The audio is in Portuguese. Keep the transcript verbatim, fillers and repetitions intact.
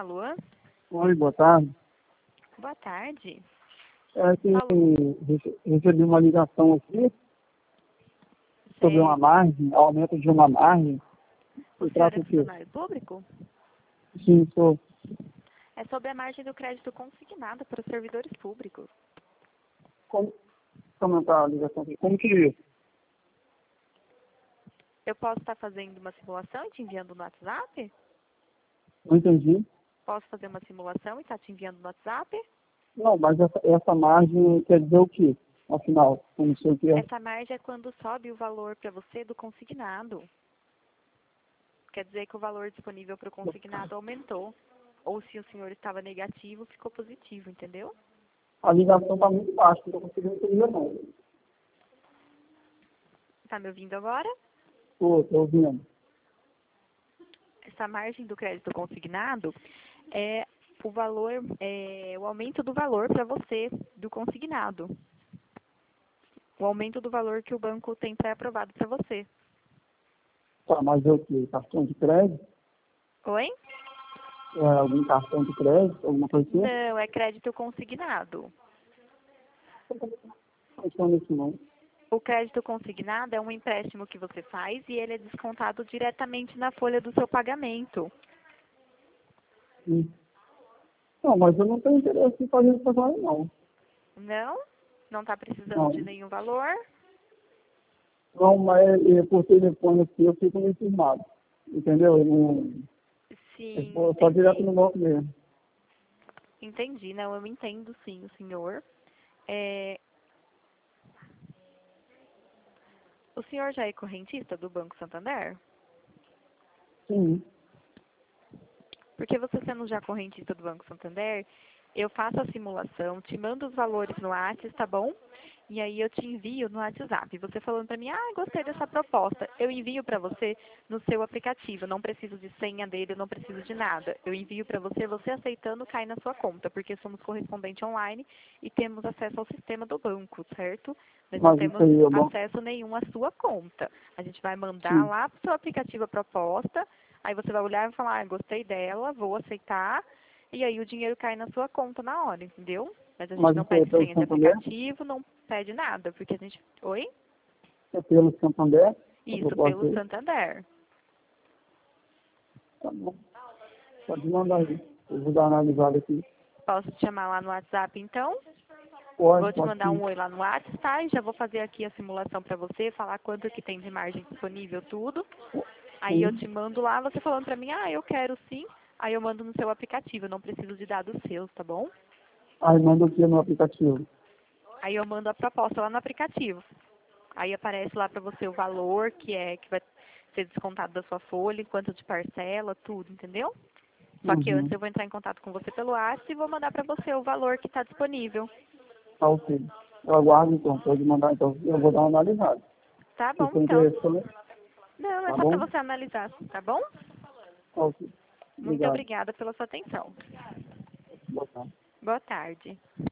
Alô? Oi, boa tarde. Boa tarde. É que Alô? rece- recebi uma ligação aqui sobre uma Sei. margem, aumento de uma margem. O Se senhor é trata o quê? funcionário público? Sim, sou. É sobre a margem do crédito consignado para os servidores públicos. Como comentar a ligação aqui? Como que é? Eu posso estar fazendo uma simulação e te enviando no WhatsApp? Não entendi. Posso fazer uma simulação e estar te enviando no WhatsApp? Não, mas essa, essa margem quer dizer o quê? Afinal, eu não sei o que é. Essa margem é quando sobe o valor para você do consignado. Quer dizer que o valor disponível para o consignado aumentou. Ou se o senhor estava negativo, ficou positivo, entendeu? A ligação está muito baixa, não estou conseguindo entender não. Está me ouvindo agora? Estou, estou ouvindo. Essa margem do crédito consignado é o valor, é o aumento do valor para você do consignado. O aumento do valor que o banco tem pré-aprovado para você. Tá, mas é o quê? Cartão de crédito? Oi? É, algum cartão de crédito? Alguma coisa assim? Não, é crédito consignado. Não funciona isso não. O crédito consignado é um empréstimo que você faz e ele é descontado diretamente na folha do seu pagamento. Hum. Não, mas eu não tenho interesse em fazer isso agora não. Não? Não está precisando Não. de nenhum valor? Não, mas é, por telefone aqui eu fico meio firmado. Entendeu? Eu não. Eu Sim, vou só direto entendi. no banco mesmo. Entendi. Não, eu entendo sim, o senhor. É, o senhor já é correntista do Banco Santander? Sim. Porque você sendo já correntista do Banco Santander, eu faço a simulação, te mando os valores no WhatsApp, tá bom? E aí eu te envio no WhatsApp. Você falando para mim, ah, gostei dessa proposta. Eu envio para você no seu aplicativo. Não preciso de senha dele, eu não preciso de nada. Eu envio para você, você aceitando cai na sua conta, porque somos correspondente online e temos acesso ao sistema do banco, certo? Nós não Mas isso temos aí é bom. acesso nenhum à sua conta. A gente vai mandar Sim. lá para o seu aplicativo a proposta. Aí você vai olhar e falar, ah, gostei dela, vou aceitar, e aí o dinheiro cai na sua conta na hora, entendeu? Mas a gente Mas não isso aí é pede pelo senha de Santander? aplicativo, não pede nada, porque a gente... Oi? É pelo Santander? A Isso, proposta pelo aí? Santander. Tá bom. Pode mandar aí. Eu vou dar uma analisada aqui. Posso te chamar lá no WhatsApp, então? Vou Pode, te pode mandar sim. um oi lá no WhatsApp, tá? E já vou fazer aqui a simulação pra você, falar quanto que tem de margem disponível, tudo. Aí eu Sim. te mando lá, você falando pra mim, ah, eu quero sim. Aí eu mando no seu aplicativo, eu não preciso de dados seus, tá bom? Aí manda aqui no aplicativo. Aí eu mando a proposta lá no aplicativo. Aí aparece lá para você o valor que é que vai ser descontado da sua folha, quanto de parcela, tudo, entendeu? Só que antes Uhum. eu vou entrar em contato com você pelo WhatsApp e vou mandar para você o valor que está disponível. Tá ok. Eu aguardo então. Pode mandar então. Eu vou dar uma analisada. Tá Se bom, for então. interessante, Não, é tá só para bom? você analisar, tá bom? Tá ok. Muito Obrigado. obrigada pela sua atenção. Boa tarde. Boa tarde.